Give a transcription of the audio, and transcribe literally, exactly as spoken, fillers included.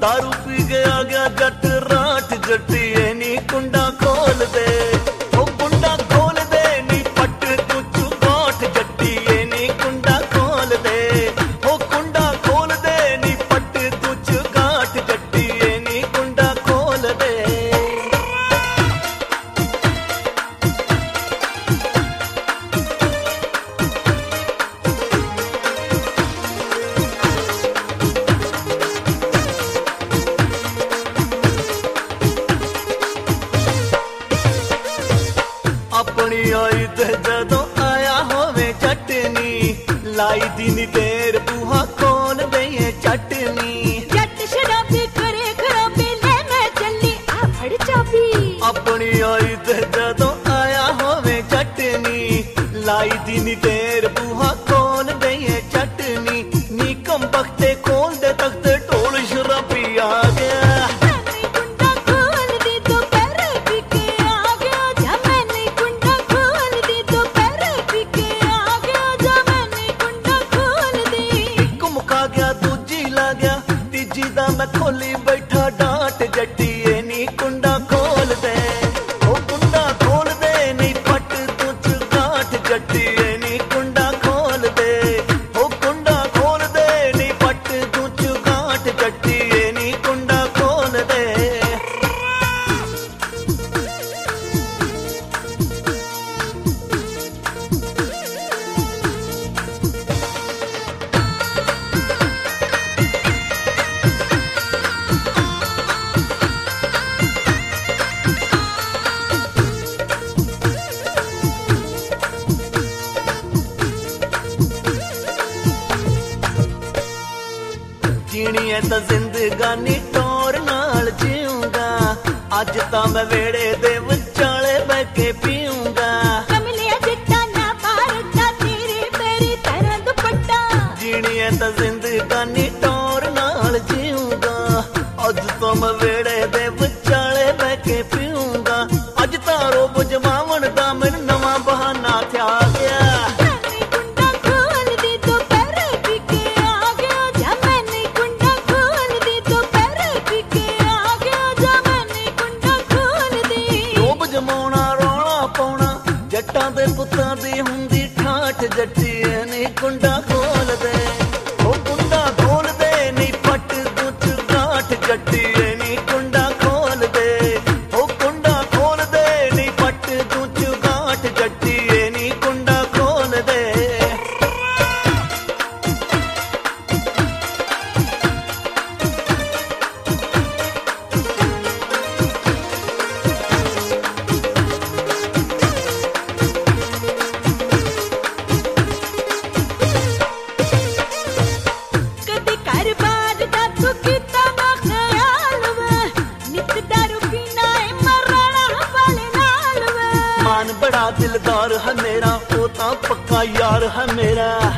दारू पी के आ गया जट राठ जट्टी नी कुंडा खोल दे ओ कुंडा खोल दे नी पट कुछ गाठ जट्टी नी कुंडा खोल दे ओ कुंडा खोल दे नी पट कुछ गाठ जट्टी नी कुंडा खोल दे। अपनी आई ते जदों आया होवे चटनी लाई दी नी देर बूहा खोल दे चटनी जट शराबी करे खराबी ले मैं चली आ फड़ चाबी। अपनी आई ते जदों आया होवे चटनी लाई दी नी देर बूहा खोल दे चटनी नी कम बख्ते खोल दे तख्ते ढोल शराबी आ गया। मैं खोली बैठा डांट जट्टी नी कुंडा खोल दे ओ कुंडा खोल दे नी पट तुझ गांठ जट्टी नी कुंडा खोल दे ओ कुंडा खोल दे नी पट तुझ गांठ जट्टी नी कुंडा खोल दे। जीनी है तो जिंदगानी टोर नाल जीऊंगा अज तो मैं वेड़े दे विचाले बह के पीऊंगा। कमलिया चिट्टा ना पारता तेरी मेरी तरह दुपट्टा। जीनी है तो जिंदगानी टोर नाल जीऊंगा अज तो मैं वेड़े दे विचाले बह के पीऊंगा। अज तारो बुझवावण दा मैनू नवा बहाना थया गया। जट्टां दे पुत्तां दी हुंदी ठाठ जट्टी नी कुंडा खोल दे ओ कुंडा खोल दे नी पट दुच गांठ जट्टी नी कुंडा खोल दे ओ कुंडा खोल दे नी पट दुच गांठ जट्टी नी कुंडा खोल दे। बड़ा दिलदार है मेरा वो तो पक्का यार है मेरा।